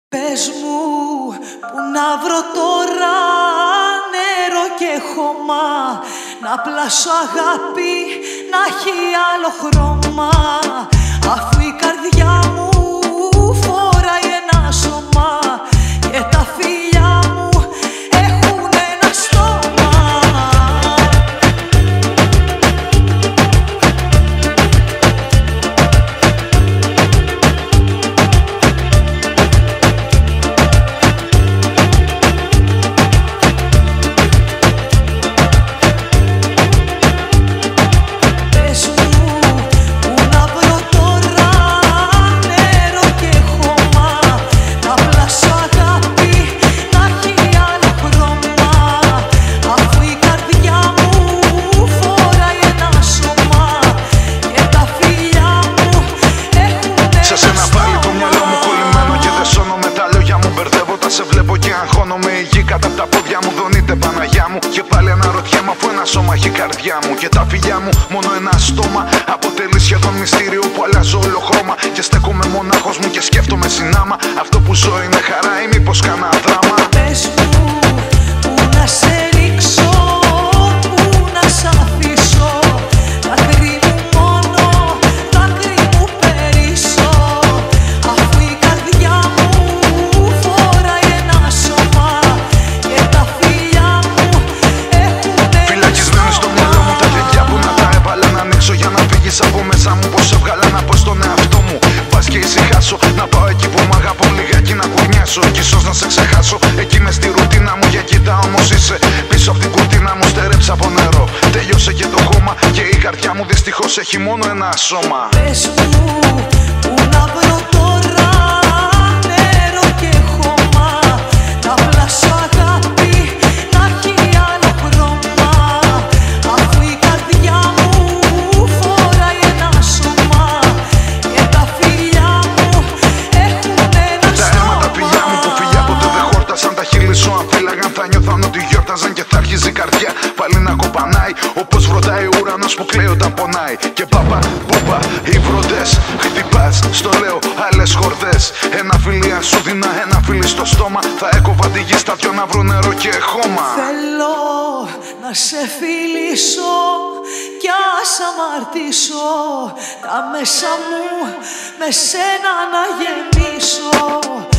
Πες μου που να βρω τώρα νερό και χώμα, να πλάσω αγάπη, να έχει άλλο χρώμα, αφού η καρδιά μου φοράει ένα σώμα και τα φιλιά μου έχουν ένα στόμα. Σε βλέπω και αγχώνομαι, η γη κατά τα πόδια μου δονείται Παναγιά μου. Και πάλι αναρωτιέμαι αφού ένα σώμα έχει καρδιά μου. Και τα φιλιά μου μόνο ένα στόμα αποτελεί σχεδόν μυστήριο που αλλάζω όλο χρώμα. Και στέκομαι μονάχος μου και σκέφτομαι συνάμα, αυτό που ζω είναι χαρά ή μήπως κανένα δράμα. Πες μου που να σε ρίξω, που να σ' αφήσω, δάκρυ μου μόνο, δάκρυ μου περίσω, αφού η καρδιά μου φοράει ένα σώμα και τα φιλιά μου έχουνε. Φυλακισμένη στο μυαλό μου τα παιδιά που να τα έβαλα να ανοίξω για να φύγεις από μέσα μου. Πως έβγαλα να πω στον εαυτό μου, πας και ησυχάσω, να πάω εκεί που μ' αγαπώ λιγάκι να κουρνιάσω. Κι ίσως να σε ξεχάσω, εκεί μες στη ρουτίνα μου. Για κοίτα όμως είσαι πίσω από την κουρτίνα μου. Στερέψα από νερό, τέλειωσε και το χώμα. Και η καρδιά μου δυστυχώς έχει μόνο ένα σώμα. Πες μου που να βρω τώρα νερό και χώμα, να πλάσω αγάπη, να έχει άλλο χρώμα, αφού η καρδιά μου φοράει ένα σώμα και τα φιλιά μου έχουν ένα τα στόμα. Τα φιλιά μου που φιλιά ποτέ δεν χόρτασαν, τα χείλη σου αν φύλαγαν θα νιώθαν ότι γιόρταζαν. Και θα αρχίζει η καρδιά πάλι να κοπανάει, όπως βροντάει ο ουρανός που κλαίει όταν πονάει. Και πάπα, πούπα, οι βροντές, χτυπάς, στο λέω άλλες χορδές. Ένα φιλί αν σου δίνα, ένα φιλί στο στόμα, θα έκοβα τη γη στα δυο να βρω νερό και χώμα. Θέλω να σε φιλήσω κι ας αμαρτήσω, τα μέσα μου με σένα να γεμίσω.